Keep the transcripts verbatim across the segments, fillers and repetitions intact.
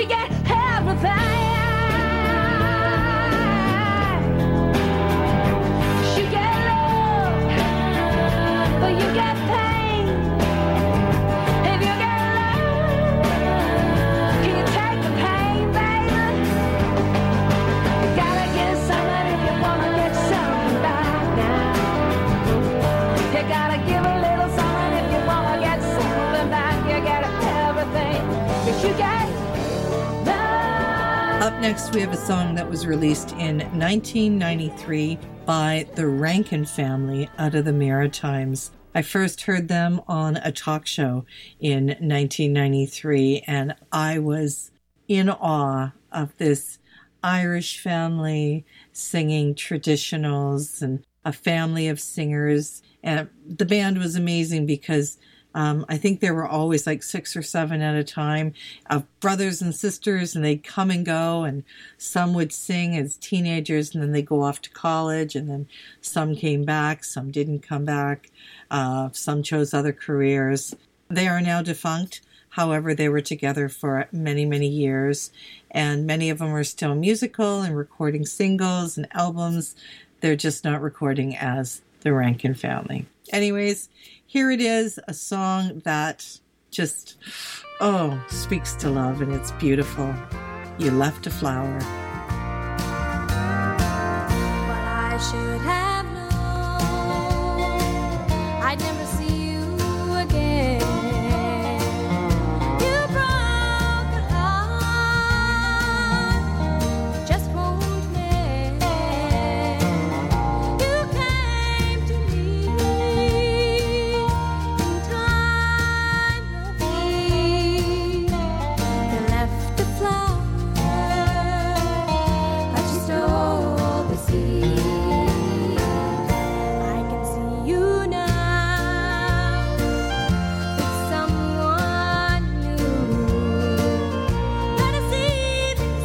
get everything. She get love, but you get pain. If you get love, can you take the pain, baby? You gotta get something if you wanna get something back now. You gotta give a little something if you wanna get something back. You get everything, 'cause you get love. Up next, we have a song that was released in nineteen ninety-three by the Rankin Family out of the Maritimes. I first heard them on a talk show in nineteen ninety-three, and I was in awe of this Irish family singing traditionals and a family of singers. And the band was amazing because um, I think there were always like six or seven at a time of brothers and sisters, and they'd come and go, and some would sing as teenagers, and then they'd go off to college, and then some came back, some didn't come back, uh, some chose other careers. They are now defunct. However, they were together for many, many years, and many of them are still musical and recording singles and albums. They're just not recording as the Rankin Family. Anyways, here it is, a song that just, oh, speaks to love, and it's beautiful. You Left a Flower. But I should have known I'd never see you again. You broke a heart, just won't mend. You came to me in time of need. You left a flower, but you stole the seed. I can see you now with someone new. Got a seething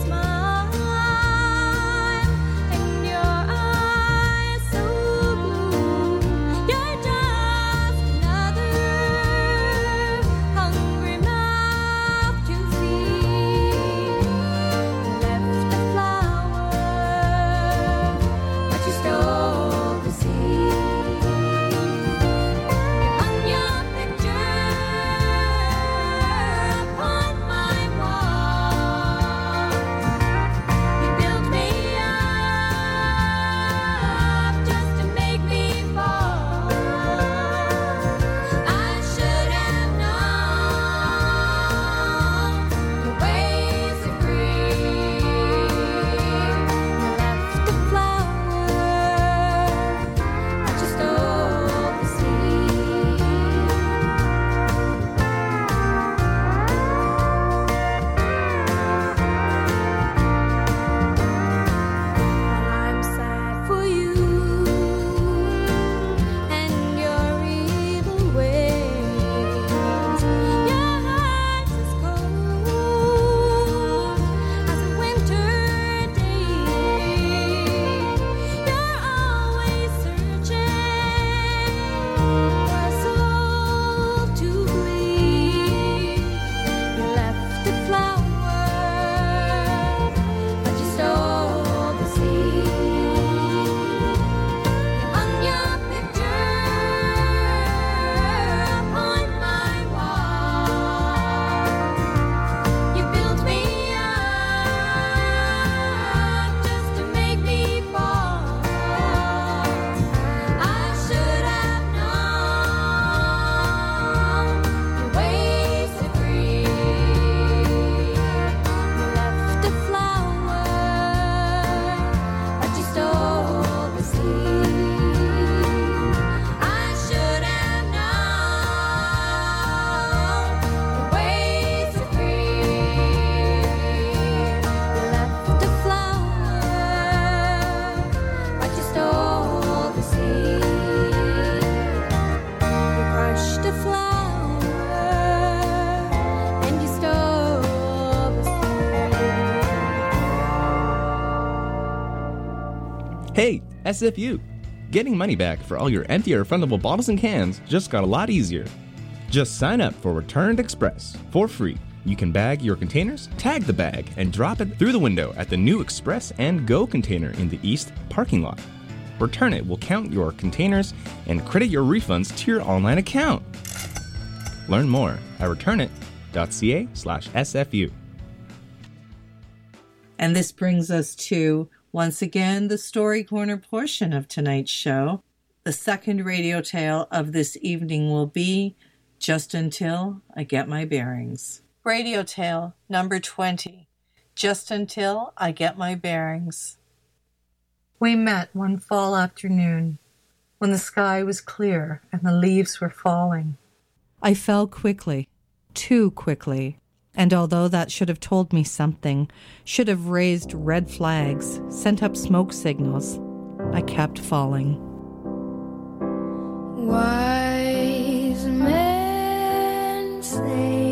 smile and your eyes so blue. You're just another hungry mouth to feed. You left a flower, but you stole the seed. On your picture upon my wall, you built me up just to make me fall. I should have known your ways are free. You left a flower, but you stole the seed. I'm sad for you and your evil ways. Your heart is cold as a winter day. You're always searching for a soul to bleed. You left a flower, but you stole the seed. On your picture upon my wall, you built me up just to make me fall. I should have known your ways are free. You left a flower, but you stole the seed. I should have known your ways are free. You left a flower, but you stole the seed. You crushed a flower, and you stole the seed. Hey, S F U! Getting money back for all your empty or refundable bottles and cans just got a lot easier. Just sign up for Returned Express for free You can bag your containers, tag the bag, and drop it through the window at the new Express and Go container in the East parking lot. Return It will count your containers and credit your refunds to your online account. Learn more at returnit.ca slash SFU. And this brings us to, once again, the Story Corner portion of tonight's show. The second radio tale of this evening will be Just Until I Get My Bearings. Radio tale number twenty, Just Until I Get My Bearings. We met one fall afternoon when the sky was clear and the leaves were falling. I fell quickly, too quickly, and although that should have told me something, should have raised red flags, sent up smoke signals, I kept falling. Wise men say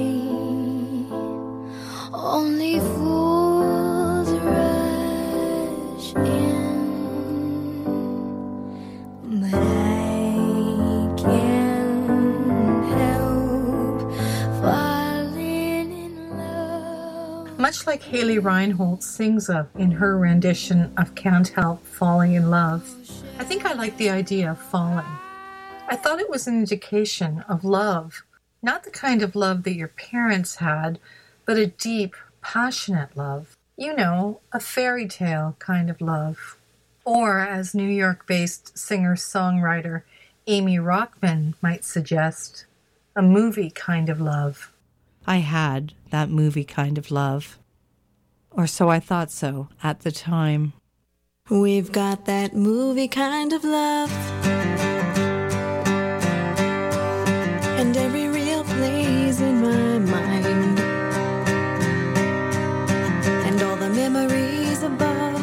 only fools rush in, but I can't help falling in love. Much like Haley Reinhold sings of in her rendition of Can't Help Falling in Love, I think I like the idea of falling. I thought it was an indication of love, not the kind of love that your parents had, but a deep, passionate love. You know, a fairy tale kind of love. Or, as New York-based singer-songwriter Amy Rockman might suggest, a movie kind of love. I had that movie kind of love. Or so I thought so at the time. We've got that movie kind of love, and every reel plays in my mind, and all the memories above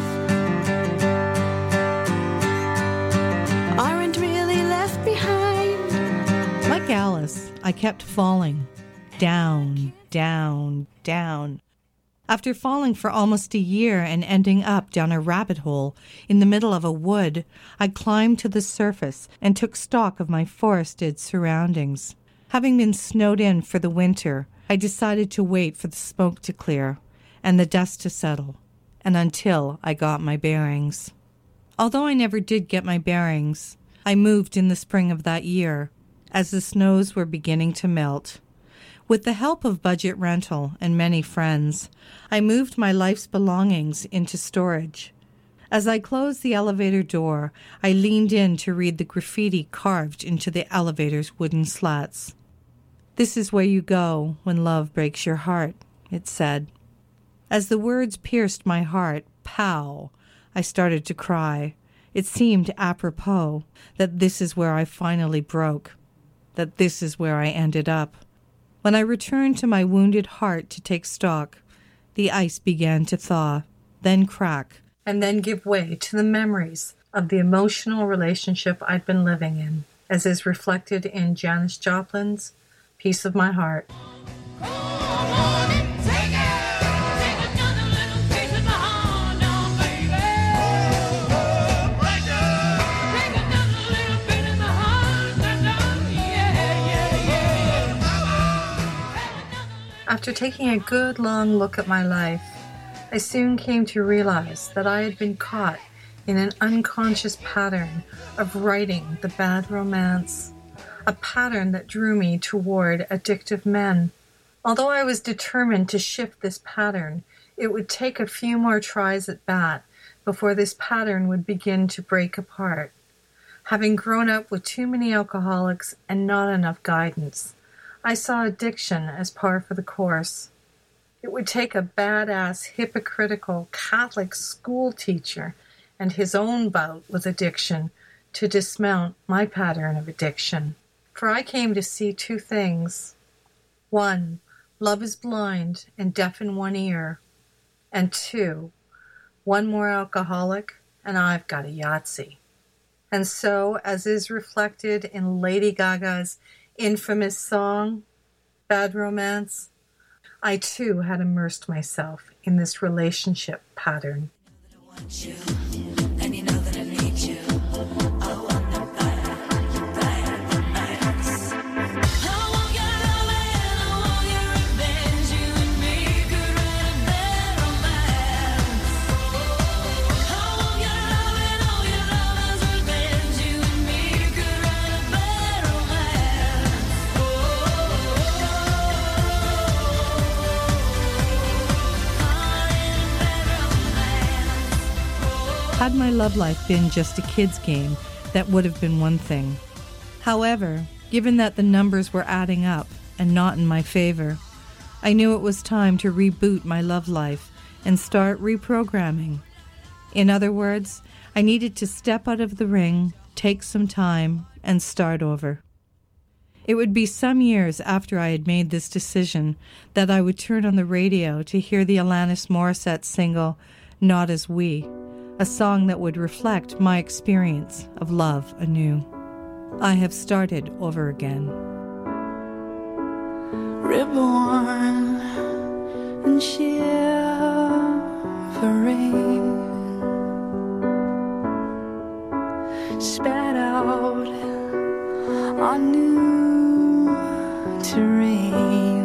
aren't really left behind. Like Alice, I kept falling. Down, down, down. After falling for almost a year and ending up down a rabbit hole in the middle of a wood, I climbed to the surface and took stock of my forested surroundings. Having been snowed in for the winter, I decided to wait for the smoke to clear and the dust to settle, and until I got my bearings. Although I never did get my bearings, I moved in the spring of that year, as the snows were beginning to melt. With the help of budget rental and many friends, I moved my life's belongings into storage. As I closed the elevator door, I leaned in to read the graffiti carved into the elevator's wooden slats. "This is where you go when love breaks your heart," it said. As the words pierced my heart, pow, I started to cry. It seemed apropos that this is where I finally broke, that this is where I ended up. When I returned to my wounded heart to take stock, the ice began to thaw, then crack, and then give way to the memories of the emotional relationship I'd been living in, as is reflected in Janis Joplin's Piece of My Heart. After taking a good long look at my life, I soon came to realize that I had been caught in an unconscious pattern of writing the bad romance, a pattern that drew me toward addictive men. Although I was determined to shift this pattern, it would take a few more tries at bat before this pattern would begin to break apart. Having grown up with too many alcoholics and not enough guidance, I saw addiction as par for the course. It would take a badass, hypocritical Catholic school teacher and his own bout with addiction to dismount my pattern of addiction. For I came to see two things. One, love is blind and deaf in one ear. And two, one more alcoholic and I've got a Yahtzee. And so, as is reflected in Lady Gaga's infamous song, Bad Romance, I too had immersed myself in this relationship pattern. I want your love and I want your revenge. You Had my love life been just a kid's game, that would have been one thing. However, given that the numbers were adding up and not in my favor, I knew it was time to reboot my love life and start reprogramming. In other words, I needed to step out of the ring, take some time, and start over. It would be some years after I had made this decision that I would turn on the radio to hear the Alanis Morissette single, Not As We, a song that would reflect my experience of love anew. I have started over again. Reborn and shivering, spat out on new terrain,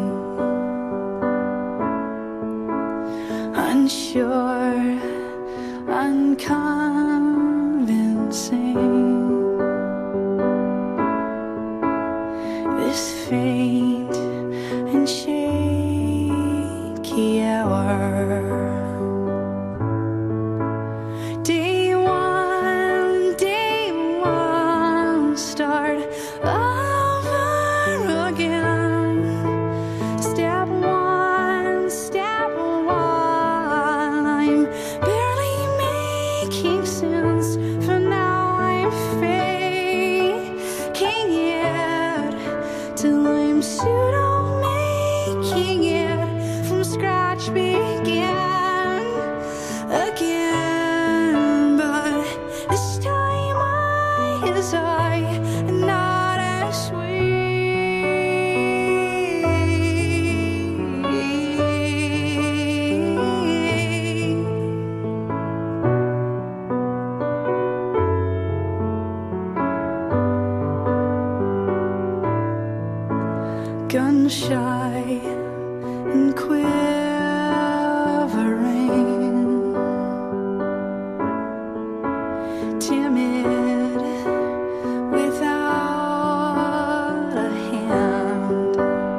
unsure, unconvincing. This faint and shaky hour. Day one, day one, start over again. Step one, step one. I'm barely making sense. For now I'm faking it till I'm pseudo making it from scratch begin again. But this time I is I and not as gun shy and quivering, timid without a hand,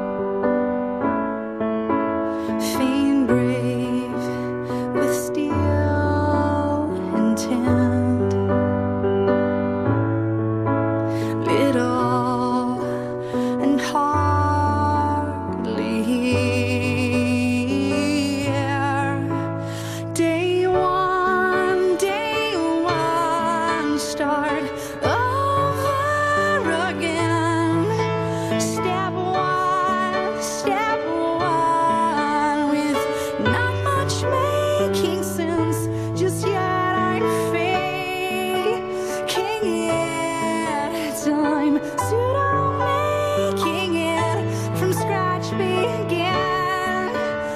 faint brave with steel intent, little and hardly here. Day one, day one, start over again. Step one, step one, with not much making sense just yet. I'm faking it till I'm pseudo making it from scratch begin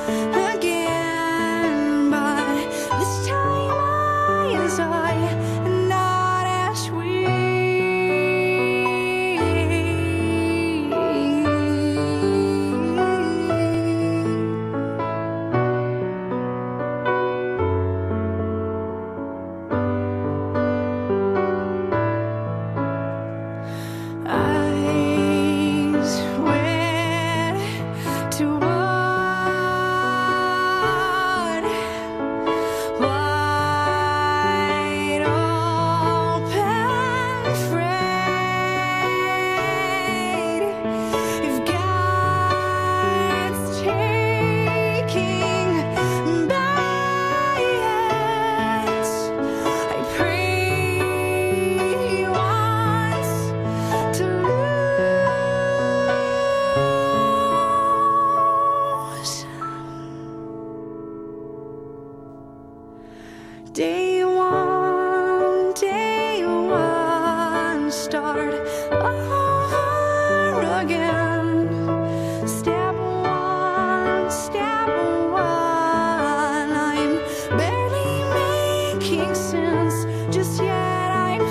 again. But this time I is I and not as we. Eyes wet to what? Wide open, afraid. If God's taking bites, I pray once to lose. Day one, day one, start over again. Step one, step one. I'm barely making sense just yet. I'm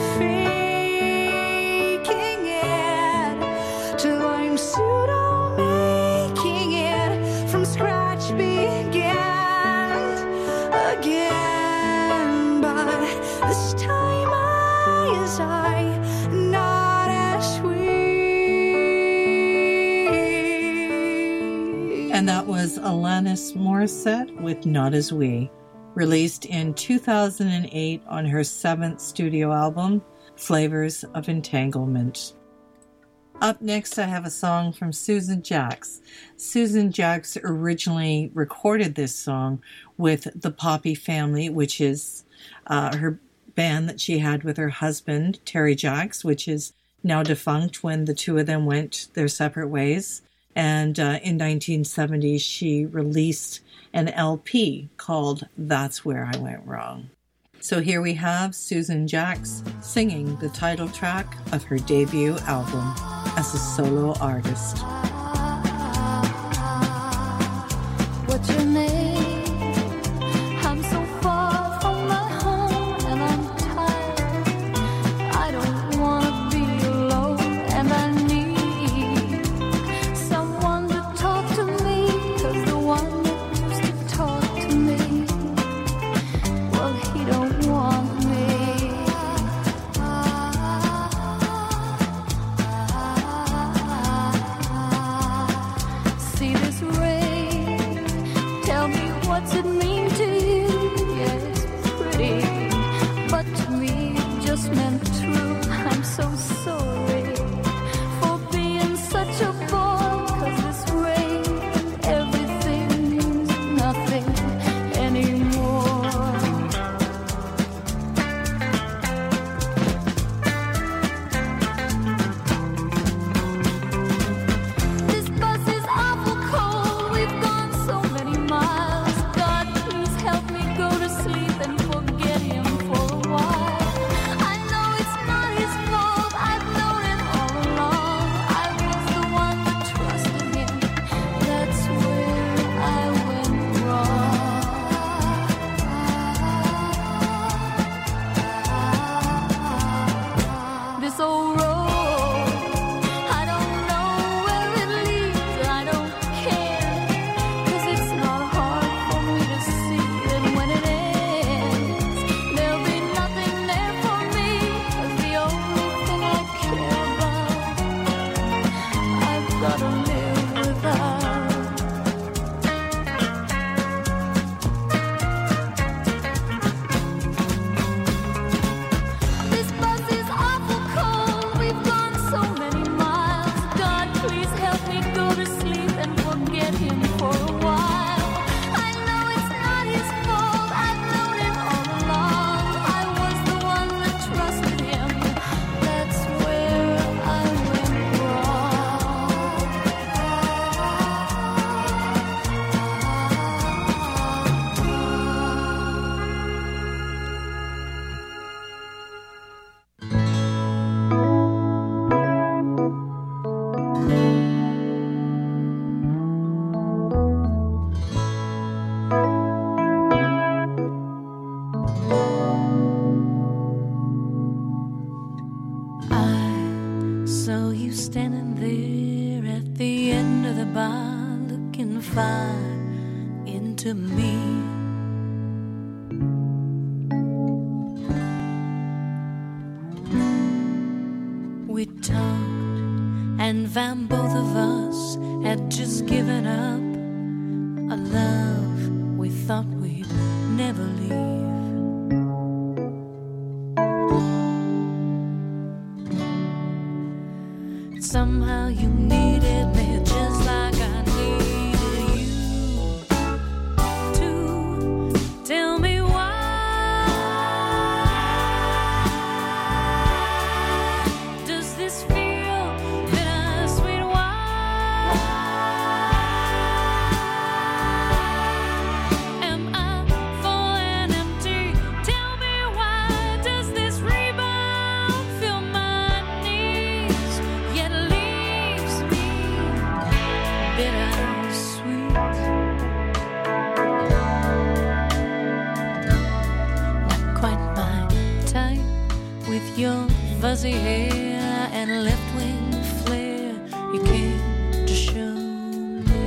faking it till I'm pseudo making it from scratch begin again. But this time I is I, not as we. And that was Alanis Morissette with Not As We. released in two thousand eight on her seventh studio album, Flavors of Entanglement. Up next, I have a song from Susan Jacks. Susan Jacks originally recorded this song with the Poppy Family, which is uh, her band that she had with her husband, Terry Jacks, which is now defunct when the two of them went their separate ways. And uh, in nineteen seventy, she released an L P called That's Where I Went Wrong. So here we have Susan Jacks singing the title track of her debut album as a solo artist. What's your name? I'm so far from my home and I'm tired. I don't want to be alone and I need someone to talk to me, 'cause the one that used to talk to me, well, he don't want me. See this rain, tell me what's it mean to you? Yeah, it's pretty, but to me it just meant true. I'm so sorry for being such a bore, 'cause this rain and everything means nothing anymore. This bus is awful cold. We've gone so many miles. God, please help me go to sleep and forget him for a while. I know it's not his fault. I've known it all along. I was the one that trusted him. That's where I went wrong. This old road, I don't know where it leads. I don't care, 'cause it's not hard for me to see that when it ends, there'll be nothing there for me. 'Cause the only thing I care about, I've gotta live without. This bus is awful cold. We've gone so many miles. God, please help me go to sleep and forget him for a while. I know it's not his fault. I've known it all along. I was the one that trusted him. That's where I went I saw you standing there at the end of the bar, looking fine into me. We talked and found both of us had just given up a love we thought we'd never leave. Somehow you needed me just like I needed you to tell me why does this feel bittersweet? Why am I full and empty? Tell me, why does this rebound fill my knees, yet leaves me bittersweet? Not quite my type, with your fuzzy hair and left wing flare. You came to show me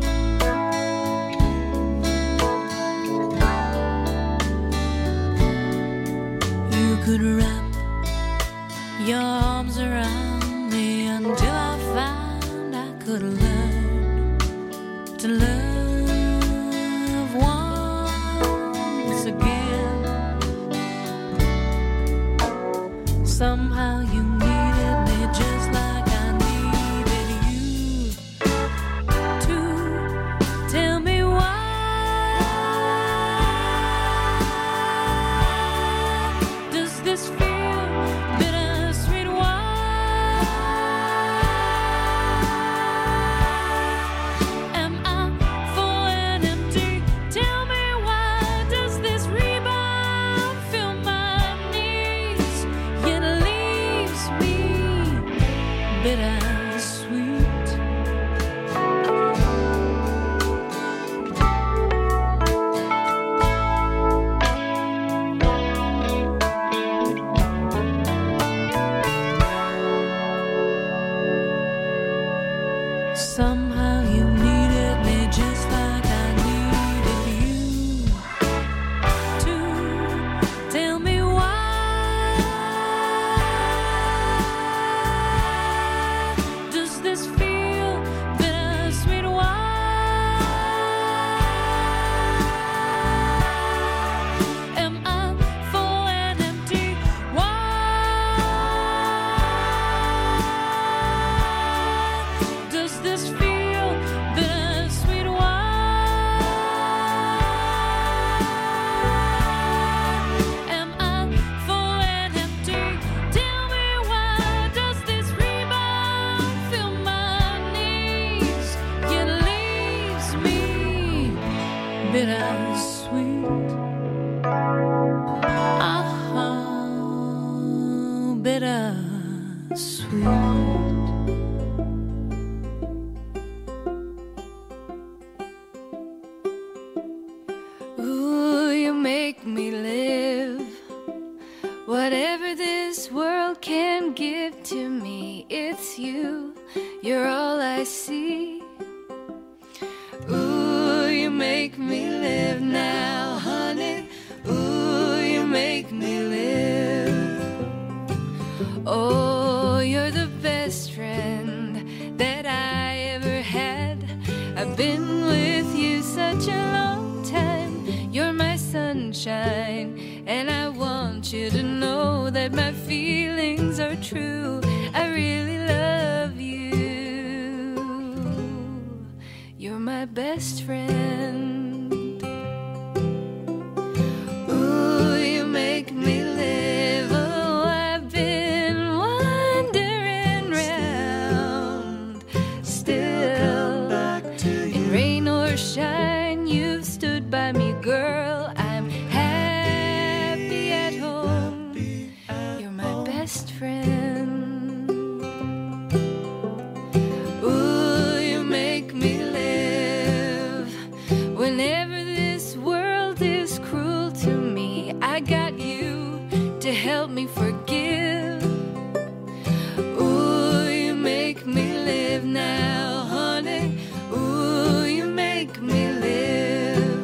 you could wrap your arms around me until I found I could learn to love once Somehow you needed me just like I needed you to tell me why does this feel bittersweet? Why am I full and empty? Tell me why does this rebound fill my knees? Yet it leaves me bittersweet. Somehow you needed me just like I needed you to tell me why does this feel bittersweet? Why am I full and empty? Why does this feel bittersweet? Why am I full and empty? Tell me why does this rebound fill my knees? Yet leaves me bittersweet. Ah, bittersweet. Ooh, you make me live. Whatever this world can give to me, it's you. You're all I see. Ooh, you make me live now, honey. Ooh, you make me live. Oh, you're the best friend that I ever had. I've been with you such a long time. You're my sunshine, and I want you to know that my feelings are true. I really love you. You're my best friend. Ooh, you make me live. Oh, I've been wandering round. Still, in rain or shine, you've stood by me, girl. I'm happy at home. You're my best friend. Ooh, you make me live. Whenever this world is cruel to me, I got you to help me forgive. Ooh, you make me live now, honey. Ooh, you make me live.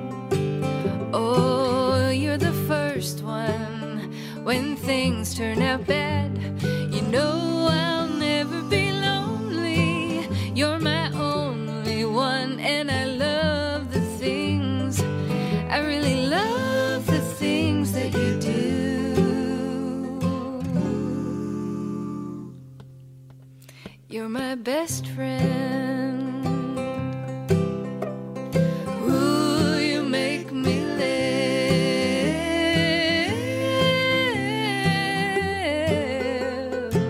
Oh, you're the first one when things turn out bad. You know I'll never be lonely. You're my only one, and I love the things. I really love the things that you do. You're my best friend. Ooh, you make me live.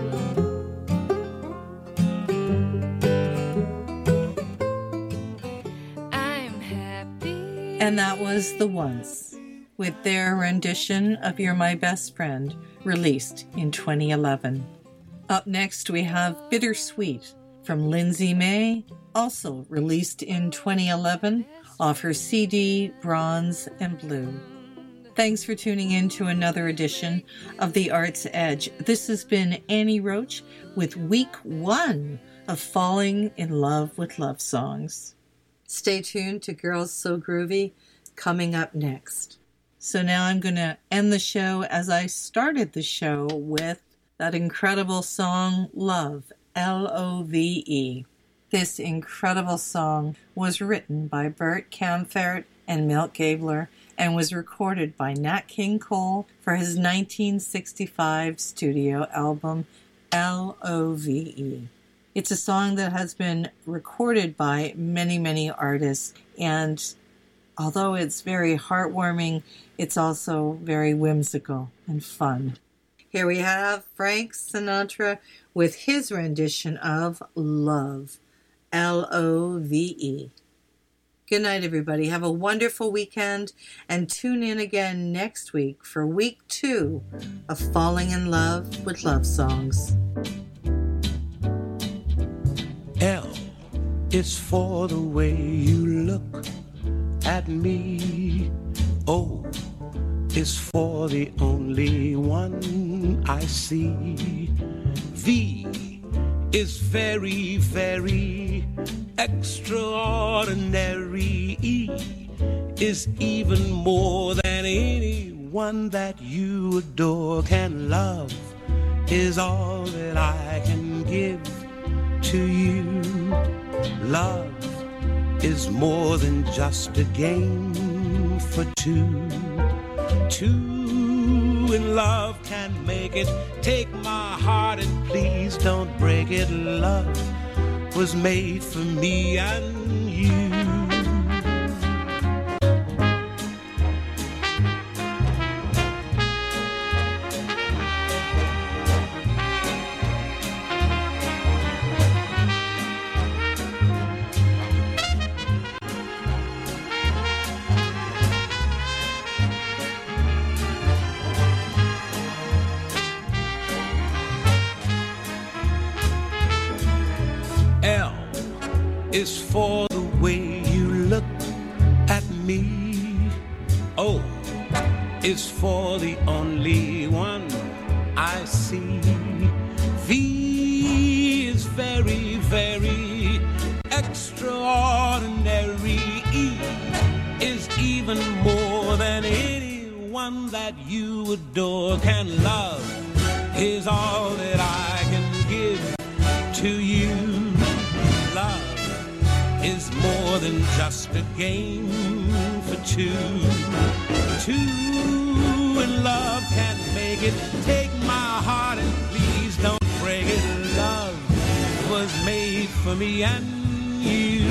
I'm happy. And that was The Once, with their rendition of You're My Best Friend, released in twenty eleven. Up next, we have Bittersweet from Lindsay May, also released in twenty eleven off her C D Bronze and Blue. Thanks for tuning in to another edition of The Arts Edge. This has been Annie Roach with week one of Falling in Love with Love Songs. Stay tuned to Girls So Groovy coming up next. So now I'm going to end the show as I started the show with that incredible song, Love, L O V E. This incredible song was written by Bert Kaempfert and Milt Gabler and was recorded by Nat King Cole for his nineteen sixty-five studio album L O V E. It's a song that has been recorded by many, many artists, and although it's very heartwarming, it's also very whimsical and fun. Here we have Frank Sinatra with his rendition of Love, L O V E. Good night, everybody. Have a wonderful weekend, and tune in again next week for week two of Falling in Love with Love Songs. L is for the way you look at me. O is for the only one I see. V is very, very extraordinary. E is even more than anyone that you adore can love, is all that I can give to you. Love is more than just a game for two. Two in love can make it. Take my heart and please don't break it. Love was made for me and you. Is for the way you look at me. O is for the only one I see. V is very, very extraordinary. E is even more than anyone that you adore can love, is all that I can give to you. Love is more than just a game for two. Two in love can make it. Take my heart and please don't break it. Love was made for me and you.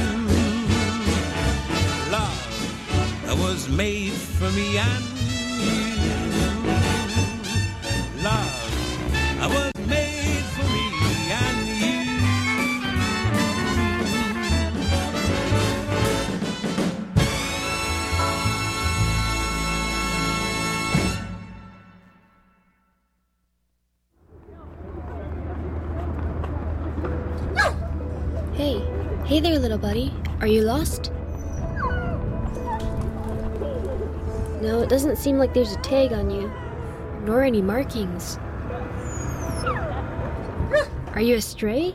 Love was made for me and you. Love was made for me and you. Hey, hey there, little buddy. Are you lost? No, it doesn't seem like there's a tag on you, nor any markings. Are you a stray?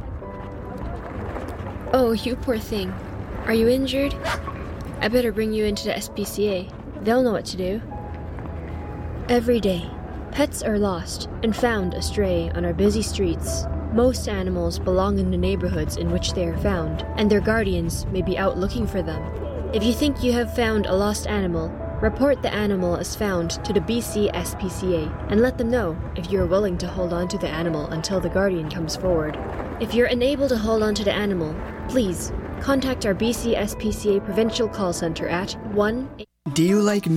Oh, you poor thing. Are you injured? I better bring you into the S P C A. They'll know what to do. Every day, pets are lost and found astray on our busy streets. Most animals belong in the neighborhoods in which they are found, and their guardians may be out looking for them. If you think you have found a lost animal, report the animal as found to the B C S P C A and let them know if you are willing to hold on to the animal until the guardian comes forward. If you're unable to hold on to the animal, please contact our B C S P C A Provincial Call Center at one... Do you like